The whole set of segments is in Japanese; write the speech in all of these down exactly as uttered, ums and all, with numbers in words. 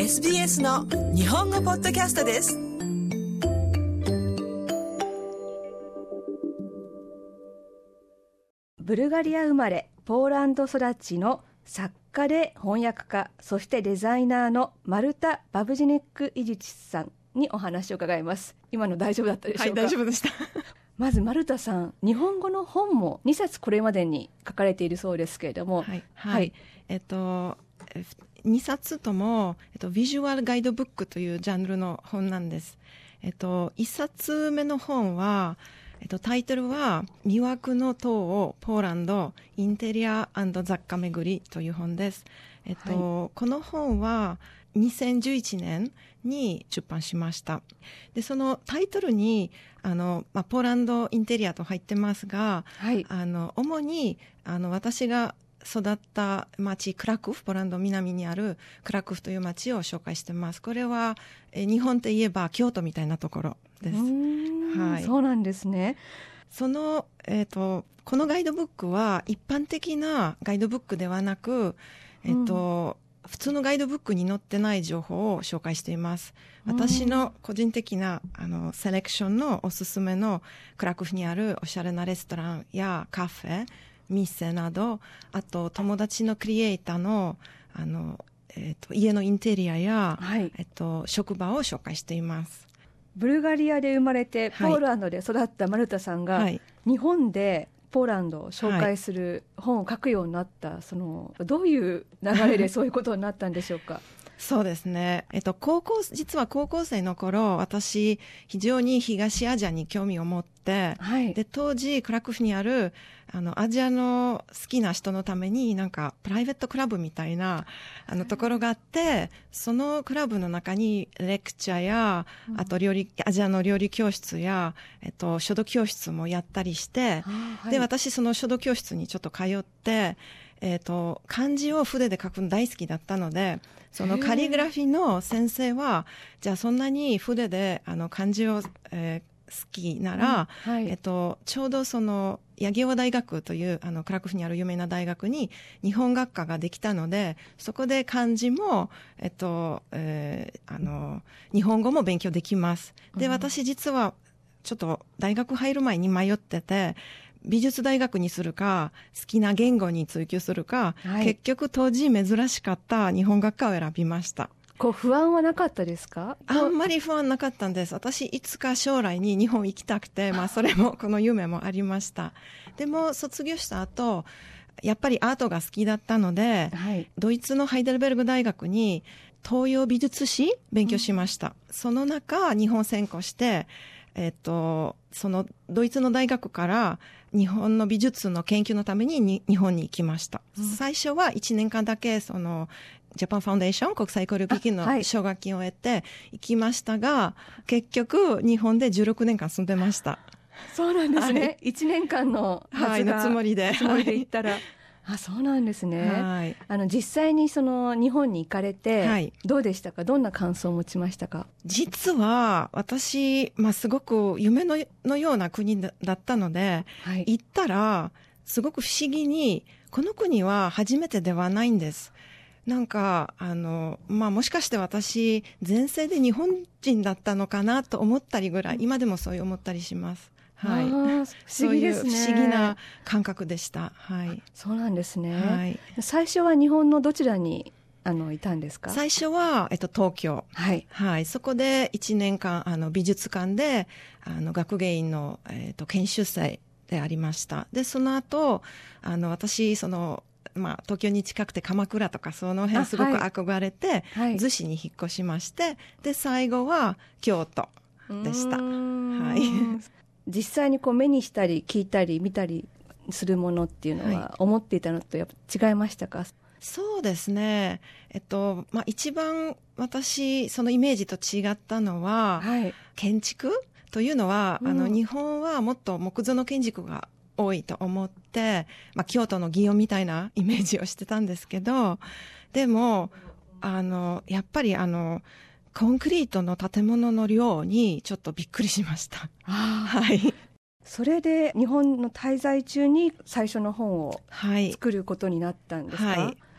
エスビーエス の日本語ポッドキャストです。 ブルガリア生まれポーランド育ちの作家で翻訳家、そしてデザイナーのマルタ・バブジネック・イジチさんにお話を伺います。今の大丈夫だったでしょうか？ はい、大丈夫でしたまずマルタさん、日本語の本もにさつこれまでに書かれているそうですけれども、 はい、はい、えっとにさつとも、えっと、ビジュアルガイドブックというジャンルの本なんです。えっと、いっさつめの本は、えっと、タイトルは魅惑の塔をポーランドインテリア&雑貨巡りという本です。えっと、はい、この本はにせんじゅういちねんに出版しました。で、そのタイトルにあの、まあ、ポーランドインテリアと入ってますが、はい、あの主にあの私が育った町クラクフ、ポーランド南にあるクラクフという町を紹介してます。これはえ日本といえば京都みたいなところです。 はい、そうなんですね。 その、えーと、このガイドブックは一般的なガイドブックではなく、えーとうん、普通のガイドブックに載ってない情報を紹介しています。私の個人的なあのセレクションのおすすめのクラクフにあるおしゃれなレストランやカフェ、店など、あと友達のクリエイターの、あの、えーと、家のインテリアや、はいえーと、職場を紹介しています。 ブルガリアで生まれてポーランドで育ったマルタさんが、はい、日本でポーランドを紹介する本を書くようになった、はい、そのどういう流れでそういうことになったんでしょうか？ そうですね、えっと、高校実は高校生の頃、私非常に東アジアに興味を持って、はい、で当時クラクフにあるあのアジアの好きな人のためになんかプライベートクラブみたいなあのところがあって、そのクラブの中にレクチャーや、あと料理アジアの料理教室や、えっと、書道教室もやったりして、はい、で私その書道教室にちょっと通って、えっと、漢字を筆で書くの大好きだったので、そのカリグラフィーの先生はじゃあそんなに筆であの漢字を、えー好きなら、うんはいえっと、ちょうどそのヤギオ大学というあのクラクフにある有名な大学に日本学科ができたので、そこで漢字も、えっとえー、あの日本語も勉強できます。で、私実はちょっと大学入る前に迷ってて、美術大学にするか好きな言語に追求するか、はい、結局当時珍しかった日本学科を選びました。 こう不安はなかったですか？ あんまり不安なかったんです。私いつか将来に日本行きたくて、まあそれもこの夢もありました。でも卒業した後やっぱりアートが好きだったので、はい、ドイツのハイデルベルグ大学に東洋美術史勉強しました、うん、その中日本専攻して、えっと、そのドイツの大学から日本の美術の研究のために、に日本に行きました、うん、最初はいちねんかんだけそのジャパンファウンデーション国際交流基金の奨学金を得て行きましたが、はい、結局日本でじゅうろくねんかん住んでました。 そうなんですね、はい、いちねんかんのはずが、 はい、のつもりでつもりで行ったら、はい、あ、そうなんですね、はい、あの実際にその日本に行かれて、はい、どうでしたか？どんな感想を持ちましたか？ 実は私、まあ、すごく夢 の, のような国だったので、はい、行ったらすごく不思議にこの国は初めてではないんです。なんかあの、まあ、もしかして私前世で日本人だったのかなと思ったりぐらい、今でもそういう思ったりします。はい、不思議ですね。そういう不思議な感覚でした。はい、 そうなんですね、はい、最初は日本のどちらにあのいたんですか？ 最初は、えっと、東京、はいはい、そこでいちねんかんあの美術館であの学芸員の、えっと、研修生でありました。でその後あの私そのまあ、東京に近くて鎌倉とかその辺すごく憧れて、はい、逗子に引っ越しまして、で最後は京都でした。はい、 実際にこう目にしたり聞いたり見たりするものっていうのは、はい、思っていたのとやっぱ違いましたか？ そうですね、えっとまあ、一番私そのイメージと違ったのは、はい、建築というのは、うん、あの日本はもっと木造の建築が多いと思って、まあ、京都の祇園みたいなイメージをしてたんですけど、でもあのやっぱりあのコンクリートの建物の量にちょっとびっくりしました。はい、 それで日本の滞在中に最初の本を作ることになったんですか？ はい、はい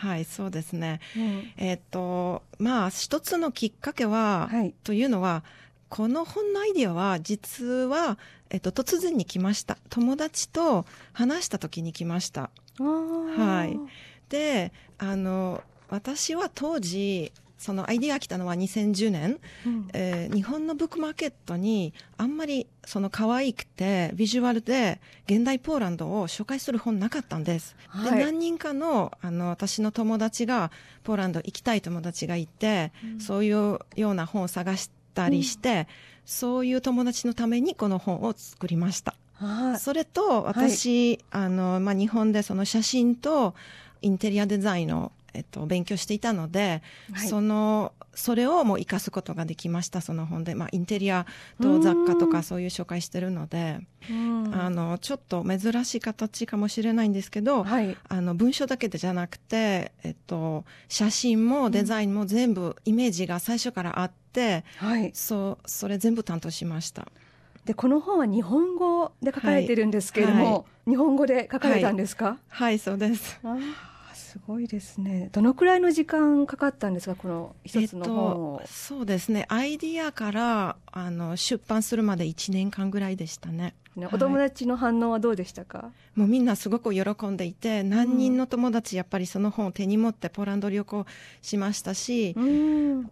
はい、そうですね。うん、えっと、まあ、一つのきっかけは、はい、というのは、この本のアイディアは、実は、えっと、突然に来ました。友達と話した時に来ました。はい。で、あの、私は当時、そのアイディアが来たのはにせんじゅうねん、うん、えー、日本のブックマーケットにあんまりその可愛くてビジュアルで現代ポーランドを紹介する本なかったんです。はい、で何人かのあの私の友達がポーランド行きたい友達がいて、うん、そういうような本を探したりして、うん、そういう友達のためにこの本を作りました。はい、それと私、はい、あのまあ、日本でその写真とインテリアデザインをえっと、勉強していたので、はい、その、それをもう活かすことができました、その本で。まあ、インテリアと雑貨とかそういう紹介してるので、あの、ちょっと珍しい形かもしれないんですけど、はい、あの、文章だけでじゃなくて、えっと、写真もデザインも全部イメージが最初からあって、はい、そう、それ全部担当しました。 で、この本は日本語で書かれてるんですけれども、はいはい、日本語で書かれたんですか？ はい、はい、そうです。 あすごいですね。どのくらいの時間かかったんですか、この一つの本を。 えっと、そうですね。アイディアからあの出版するまでいちねんかんぐらいでしたね。 お友達の反応はどうでしたか？はい、 もうみんなすごく喜んでいて、何人の友達やっぱりその本を手に持ってポーランド旅行しましたし、うん、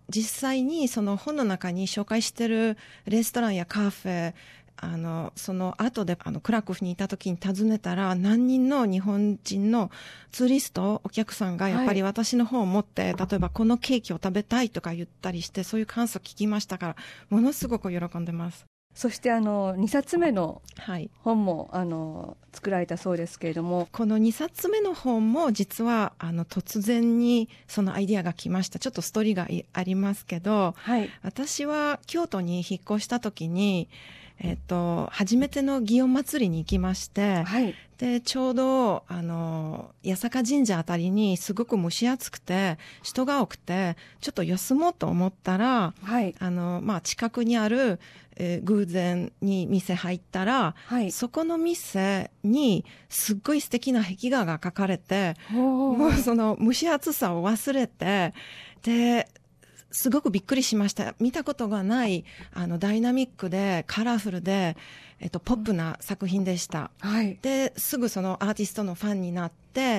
実際にその本の中に紹介してるレストランやカフェ、あの、その後で、あの、クラクフにいた時に訪ねたら、何人の日本人のツーリスト、お客さんがやっぱり私の本を持って、はい、例えばこのケーキを食べたいとか言ったりして、そういう感想を聞きましたから、ものすごく喜んでます。 そしてあの、にさつめの本も、はい、あの、作られたそうですけれども。 このにさつめの本も実は、あの、突然にそのアイディアが来ました。ちょっとストーリーがありますけど、はい、私は京都に引っ越した時に、えっと、初めての祇園祭りに行きまして、はい、で、ちょうど、あの、八坂神社あたりにすごく蒸し暑くて、人が多くて、ちょっと休もうと思ったら、はい、あの、まあ、近くにある、えー、偶然に店入ったら、はい、そこの店にすっごい素敵な壁画が描かれて、もうその蒸し暑さを忘れて、で、すごくびっくりしました。見たことがない、あの、ダイナミックで、カラフルで、えっと、ポップな作品でした。はい。で、すぐそのアーティストのファンになって、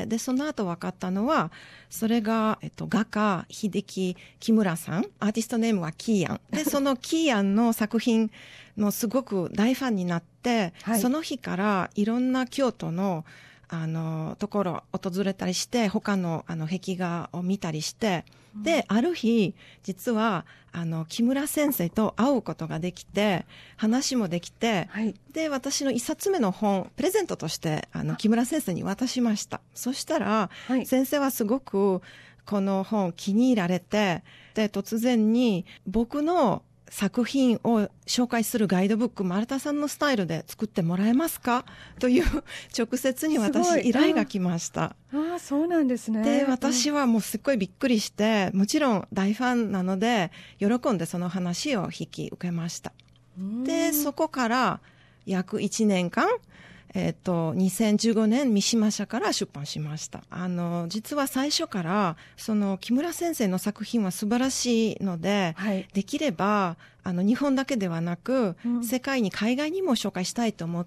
で、その後分かったのは、それが、えっと、画家、秀樹木村さん。アーティストネームはキーヤン。で、そのキーヤンの作品のすごく大ファンになって、はい、その日からいろんな京都の、あの、ところ訪れたりして、他のあの壁画を見たりして、で、ある日、実は、あの、木村先生と会うことができて、話もできて、はい、で、私の一冊目の本、プレゼントとして、あの、木村先生に渡しました。そしたら、はい、先生はすごく、この本気に入られて、で、突然に、僕の作品を紹介するガイドブック、丸田さんのスタイルで作ってもらえますかという直接に私依頼が来ました。 ああ、そうなんですね。 で、私はもうすっごいびっくりして、もちろん大ファンなので、喜んでその話を引き受けました。で、そこから約いちねんかん、えっと、にせんじゅうごねん三島社から出版しました。あの、実は最初から、その、木村先生の作品は素晴らしいので、はい、できれば、あの、日本だけではなく、うん、世界に海外にも紹介したいと思って、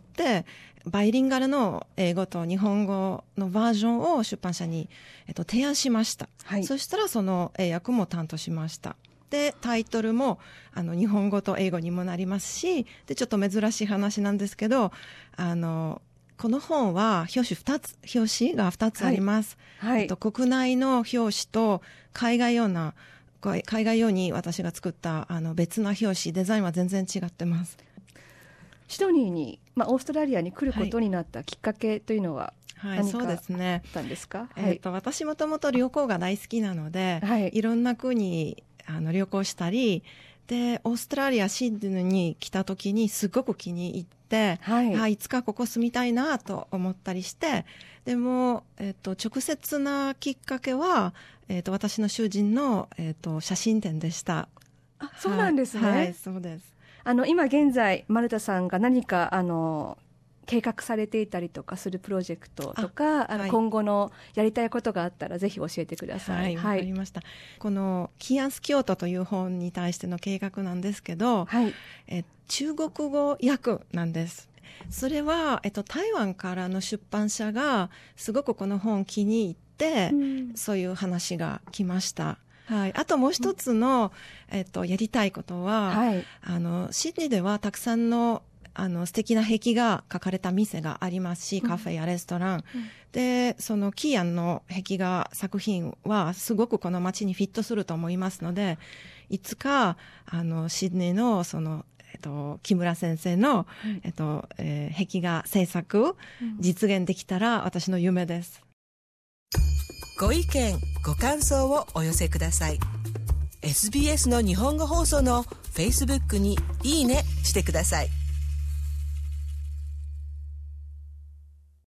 バイリンガルの英語と日本語のバージョンを出版社に、えっと、提案しました。はい、そしたら、その英訳も担当しました。で、タイトルも、あの、日本語と英語にもなりますし、で、ちょっと珍しい話なんですけど、あの、この本は表紙二つ、表紙が二つあります。はいはい、えっと、国内の表紙と海外用な、海外用に私が作ったあの別な表紙、デザインは全然違ってます。 シドニーに、まあ、オーストラリアに来ることになったきっかけというのは、はい、何かあったんですか？はい、 えっと、私もともと旅行が大好きなので、はい、いろんな国、あの旅行したりで、オーストラリアシドニーに来た時にすごく気に入って、はい、あ、いつかここ住みたいなと思ったりして、でも、えっと、直接なきっかけは、えっと、私の主人の、えっと、写真展でした。 あ、そうなんですね。 はい、はい、そうです。 あの、今現在、丸田さんが何か、あの、 計画されていたりとかするプロジェクトとか、ああの、はい、今後のやりたいことがあったらぜひ教えてください。 はい、わ、はい、かりました。このキアンス京都という本に対しての計画なんですけど、はい、え中国語訳なんです。それは、えっと、台湾からの出版社がすごくこの本気に入って、うん、そういう話が来ました。はい、あともう一つの、えっと、やりたいことは、はい、あのシドニーではたくさんのあの素敵な壁画描かれた店がありますし、カフェやレストラン、うん、でそのキーアンの壁画作品はすごくこの街にフィットすると思いますので、いつかあのシドニーのそのえっと、木村先生の、うんえっとえー、壁画制作、うん、実現できたら私の夢です。 ご意見ご感想をお寄せください。 エスビーエス の日本語放送の Facebook にいいねしてください。